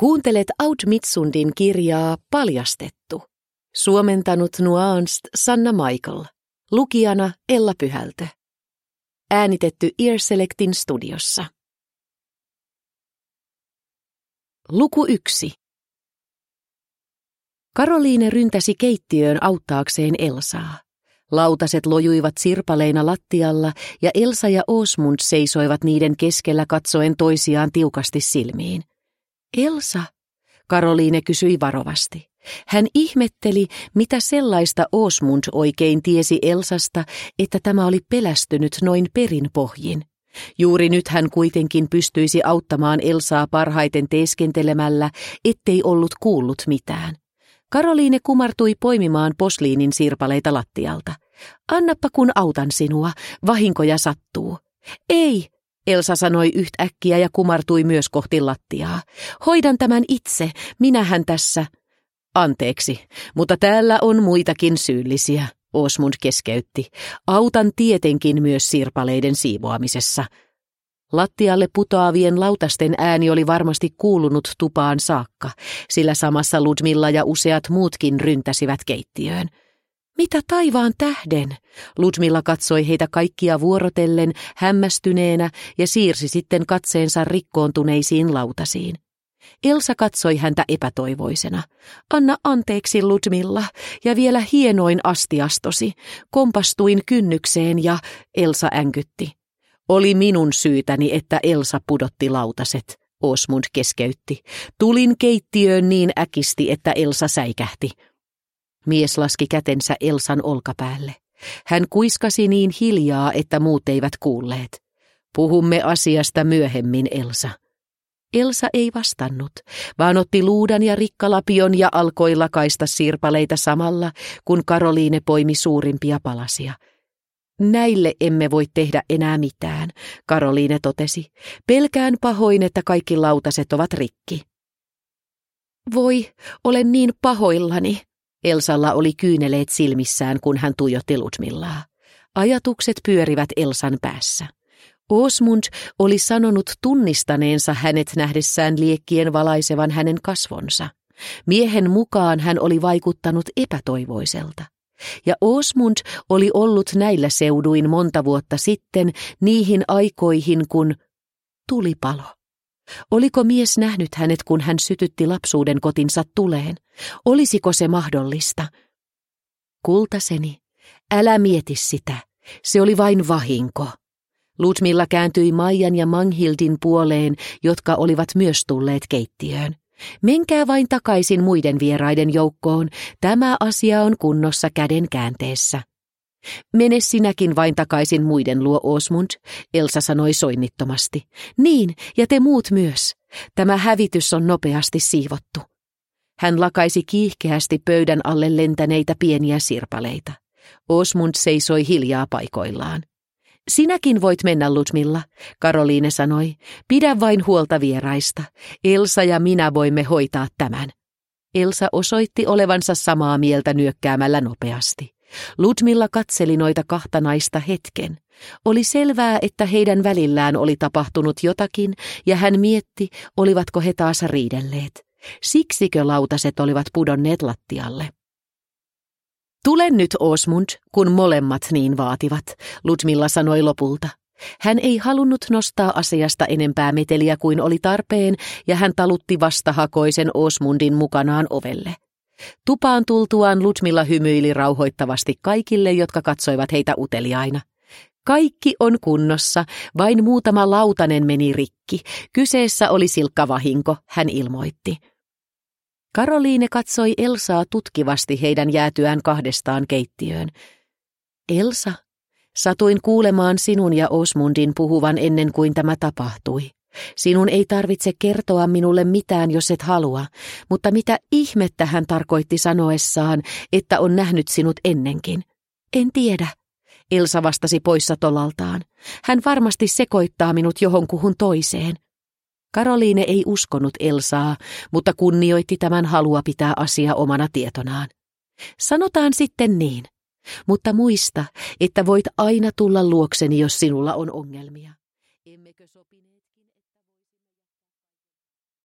Kuuntelet Aud Mitsundin kirjaa Paljastettu. Suomentanut Nuanced Sanna Michael. Lukijana Ella Pyhältö. Äänitetty Earselectin studiossa. Luku 1. Karoliine ryntäsi keittiöön auttaakseen Elsaa. Lautaset lojuivat sirpaleina lattialla ja Elsa ja Åsmund seisoivat niiden keskellä katsoen toisiaan tiukasti silmiin. Elsa, Karoliine kysyi varovasti. Hän ihmetteli, mitä sellaista Åsmund oikein tiesi Elsasta, että tämä oli pelästynyt noin perinpohjin. Juuri nyt hän kuitenkin pystyisi auttamaan Elsaa parhaiten teeskentelemällä, ettei ollut kuullut mitään. Karoliine kumartui poimimaan posliinin sirpaleita lattialta. Annappa kun autan sinua, vahinkoja sattuu. Ei, Elsa sanoi yhtäkkiä ja kumartui myös kohti lattiaa. Hoidan tämän itse, minähän tässä. Anteeksi, mutta täällä on muitakin syyllisiä, Åsmund keskeytti. Autan tietenkin myös sirpaleiden siivoamisessa. Lattialle putoavien lautasten ääni oli varmasti kuulunut tupaan saakka, sillä samassa Ludmilla ja useat muutkin ryntäsivät keittiöön. Mitä taivaan tähden? Ludmilla katsoi heitä kaikkia vuorotellen, hämmästyneenä ja siirsi sitten katseensa rikkoontuneisiin lautasiin. Elsa katsoi häntä epätoivoisena. Anna anteeksi, Ludmilla, ja vielä hienoin astiastosi. Kompastuin kynnykseen ja Elsa änkytti. Oli minun syytäni, että Elsa pudotti lautaset, Åsmund keskeytti. Tulin keittiöön niin äkisti, että Elsa säikähti. Mies laski kätensä Elsan olkapäälle. Hän kuiskasi niin hiljaa, että muut eivät kuulleet. Puhumme asiasta myöhemmin, Elsa. Elsa ei vastannut, vaan otti luudan ja rikkalapion ja alkoi lakaista sirpaleita samalla, kun Karoliine poimi suurimpia palasia. Näille emme voi tehdä enää mitään, Karoliine totesi. Pelkään pahoin, että kaikki lautaset ovat rikki. Voi, olen niin pahoillani. Elsalla oli kyyneleet silmissään, kun hän tuijotti Ludmillaa. Ajatukset pyörivät Elsan päässä. Åsmund oli sanonut tunnistaneensa hänet nähdessään liekkien valaisevan hänen kasvonsa. Miehen mukaan hän oli vaikuttanut epätoivoiselta. Ja Åsmund oli ollut näillä seuduin monta vuotta sitten niihin aikoihin, kun tulipalo. Oliko mies nähnyt hänet, kun hän sytytti lapsuuden kotinsa tuleen? Olisiko se mahdollista? Kultaseni, älä mieti sitä. Se oli vain vahinko. Ludmilla kääntyi Maijan ja Manghildin puoleen, jotka olivat myös tulleet keittiöön. Menkää vain takaisin muiden vieraiden joukkoon. Tämä asia on kunnossa käden käänteessä. Mene sinäkin vain takaisin muiden luo, Åsmund, Elsa sanoi soinnittomasti. Niin, ja te muut myös. Tämä hävitys on nopeasti siivottu. Hän lakaisi kiihkeästi pöydän alle lentäneitä pieniä sirpaleita. Åsmund seisoi hiljaa paikoillaan. Sinäkin voit mennä, Ludmilla, Karoliine sanoi. Pidä vain huolta vieraista. Elsa ja minä voimme hoitaa tämän. Elsa osoitti olevansa samaa mieltä nyökkäämällä nopeasti. Ludmilla katseli noita kahta naista hetken. Oli selvää, että heidän välillään oli tapahtunut jotakin, ja hän mietti, olivatko he taas riidelleet. Siksikö lautaset olivat pudonneet lattialle? Tule nyt, Åsmund, kun molemmat niin vaativat, Ludmilla sanoi lopulta. Hän ei halunnut nostaa asiasta enempää meteliä kuin oli tarpeen, ja hän talutti vastahakoisen Åsmundin mukanaan ovelle. Tupaan tultuaan Ludmilla hymyili rauhoittavasti kaikille, jotka katsoivat heitä uteliaina. Kaikki on kunnossa, vain muutama lautanen meni rikki. Kyseessä oli silkka vahinko, hän ilmoitti. Karoliine katsoi Elsaa tutkivasti heidän jäätyään kahdestaan keittiöön. Elsa, satuin kuulemaan sinun ja Åsmundin puhuvan ennen kuin tämä tapahtui. Sinun ei tarvitse kertoa minulle mitään, jos et halua, mutta mitä ihmettä hän tarkoitti sanoessaan, että on nähnyt sinut ennenkin? En tiedä, Elsa vastasi poissa tolaltaan. Hän varmasti sekoittaa minut johonkuhun toiseen. Karoliine ei uskonut Elsaa, mutta kunnioitti tämän halua pitää asia omana tietonaan. Sanotaan sitten niin, mutta muista, että voit aina tulla luokseni, jos sinulla on ongelmia. Emmekö sopineet?